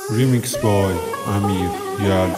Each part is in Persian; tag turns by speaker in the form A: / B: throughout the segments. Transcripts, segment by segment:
A: Remix by Amir Yal.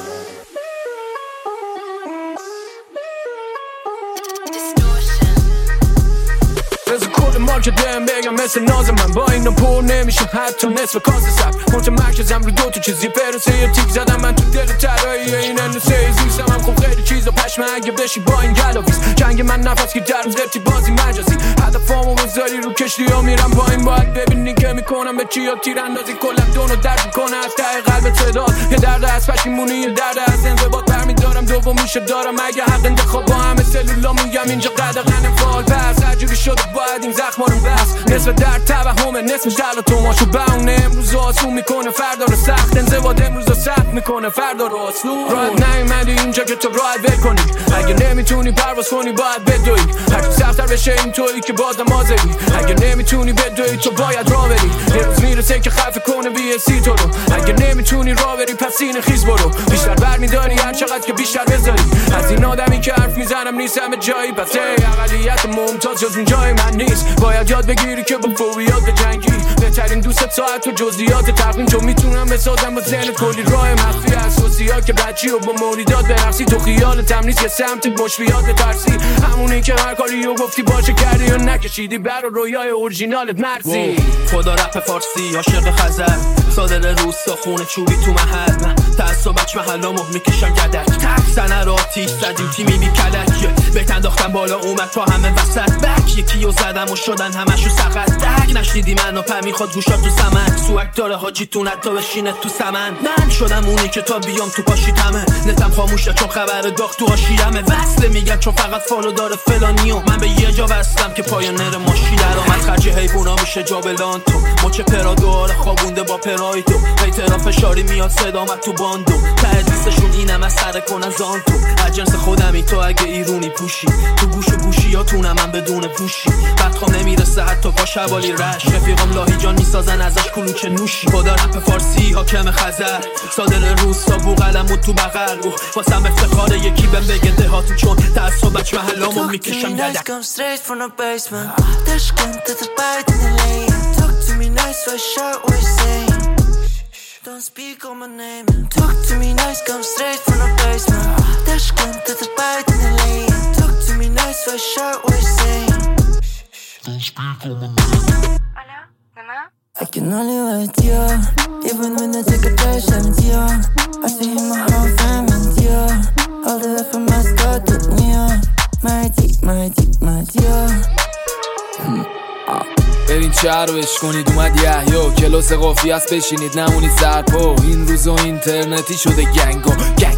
B: که دم بگم مثل ناز من با اینا پر نمیشم حتی نصف کاس سب متمرکزم رو دو تا چیزی پرسه یه تیک زدم من تو دل ترایی این اندسه زیستم هم خوب خیلی چیزا پشمه اگه بشی با این گلاویز جنگ من نفس که در زرتی بازی مجازی هدفامو بذاری رو کشتی ها میرم پایین باید ببینی که میکنم به چی ها تیر اندازی کلم دونو درد میکنه از ته قلب صداد یه درد از پشیمونی یه درد از انضباط برمیدارم دوم میشه دارم اگه حق انتخاب با همه سلولا میگم اینجا قدغن فال پس هرجوری شده باید این زخم رو بس نصف درد توهمه نصف دل تماشو بونه امروز آسون میکنه فردا رو سخت انضباط امروز رو سخت میکنه فردا رو آسون راحت نیومدی اینجا که تو راحت ول کنی اگه نمیتونی پرواز کنی باید بدوی هرچی سخت‌تر بشه این تویی که بازم آزری اگه نمیتونی بدوی تو باید راه بری یه روز میرسه که خفه کنه BSC تو رو اگه نمیتونی راه بری پس سینه خیز برو بیشتر برمیداری هر چقدر که بیشتر بذاری از این آدمی که حرف میزنم نیستم جایی پس اقلیت ممتاز جز این جای من نیست باید یاد بگیری که با فوریات به جنگی بهترین دوست ساعت و جزئیات تقویم چون میتونم بسازم با ذهن کلی راه مخفی اساسیات که بچی و با موریدات برقصی تو خیال تمنیس یه سمت مشفیات ترسی همونی که هر کاری رو گفتی باشه کردی و نکشیدی برا رویای اورجینالت مرسی
C: خدا رپ فارسی عاشق خزر صادر روستا خونه چوبی تو محل من تعصبچ محلامو میکشم گدک سنه رو آتیش زدیم تیمی بی کلک بهت انداختم بالا اومد تا همه وسط بک یکیو زدم و شدن همشو سقط دک نشنیدی منو پمی خود گوشات تو سمن سوک داره حاجی تو نتا بشینه تو سمن من شدم اونی که تا بیام تو پاشیتمه نتم خاموشه چون خبر داغ تو هاشیمه وصله میگن چون فقط فالو داره فلانیو من به یه جا وصلم که پایانر ماشی درآمد خرج حیوونا میشه جابلان تو مچ پرادوار خوابونده با پرایدو هیترا فشاری میاد صدامت تو باندو تدریسشون اینم از سر کنن زان تو از جنس خودمی تو اگه ایرونی پوشی تو گوش و گوشی یا تونم من بدون پوشی بدخوام نمیرسه حتی با شوالی رش رفیقم لاهی جان میسازن ازش کلوچه نوشی خدا رپ فارسی حاکم خزر صادر روستا بوغلمو تو بغل واسم افتخار یکی بهم بگه دهاتون چون تعصبچ محلامو میکشم گدک
D: Talk to me nice, fresh out, what you saying? Don't speak on my name. Talk to me nice, come straight from the basement. Dash gun to the bite in the lane. Talk to me nice, fresh out, what you saying? Don't speak on my name. Hola, mamá. I can only wait, yeah. Even when I take a dash, I'm yeah. I see him my whole family, yeah. All the way from my start to yeah. My dear.
E: برین چه رو عشق کنید اومد یحیی کلاس قافیه است بشینید نمونید سرپا این روزا اینترنتی شده گنگا گنگ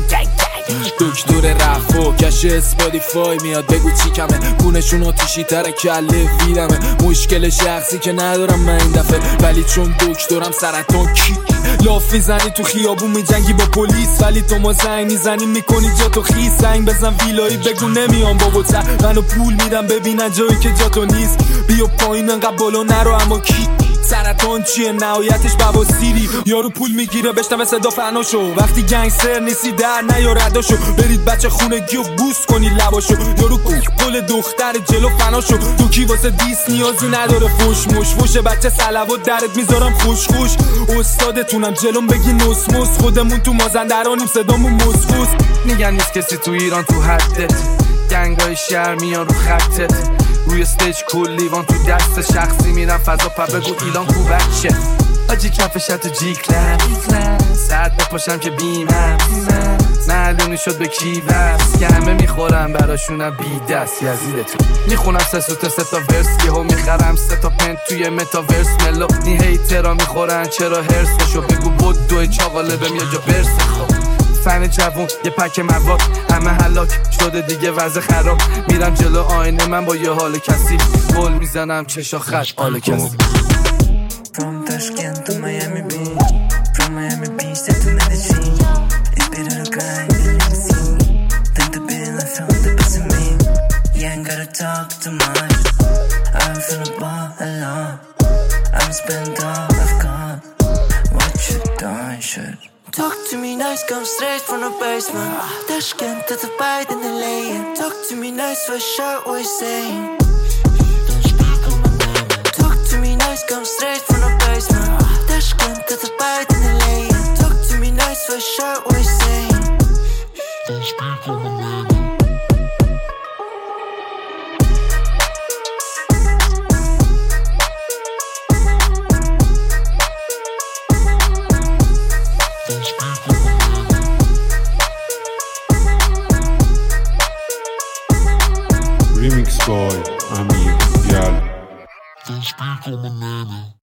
E: دکتر رفا کش اسپاتیفای میاد بگو چی کمه گونشون آتیشی تره کله ویدمه مشکل شخصی که ندارم من این دفعه ولی چون دکترم سرطان کی لاف میزنی تو خیابون میجنگی با پلیس ولی تو ما زنگ میزنی میکنی جا تو خیس زنگ بزن ویلایی بگو نمیام بابا تر منو پول میدم ببینن جایی که جا تو نیست بیا پایین انقدر بالا نرو اما کی سرطان چیه نهایتش بواسیری یارو پول میگیره بشنوه صدا فنا شو وقتی گنگستر نیستی در نیار رداشو برید بچه خونگی و بوس کنی لباشو یارو گل دختر جلو فنا شو تو کی واسه دیس نیازی نداره فوش مش فوش بچه صلوات درت میذارم خوش استادتونم جلوم بگی نسموس خودمون تو مازندرانیم صدامون مسکوس
F: میگن نیست کسی تو ایران تو حدت گنگای شهر میان رو خطت روی استیج کلیوان تو دست شخصی میرن فضا پر بگو ایلان کو بچه آجی کفشت تو جی کلاس ساعت بپاشم که بیمم معلومی شد به کی بس که همه میخورم براشونم بی دست یزیدتون میخونم سه تا ورس یهو میخرم 3 تا پنت توی متاورس ملو نی هیترا میخورن چرا هرس بشو بگو بود دوی چاقاله بهم یه جا برس خب فن جوون یه پک مواد همه هلاک شده دیگه وضع خراب میرم جلو آینه من با یه حال کسی گل میزنم چشا خط حال کسی
D: From Tashkent to Miami Beach From Miami Beach to Medellin It's better to grind than limousine Than to be like from the best of me You ain't gotta talk too much I'm feeling ball alone I'm spent all I've got What you done should Talk to me nice, come straight from the basement Tashkent to the bite in the lane Talk to me nice, fresh out, what you saying? Talk to me nice, come straight from the basement Tashkent to the bite in the lane Talk
A: Remix by Amir Yal.
G: Don't speak on my name.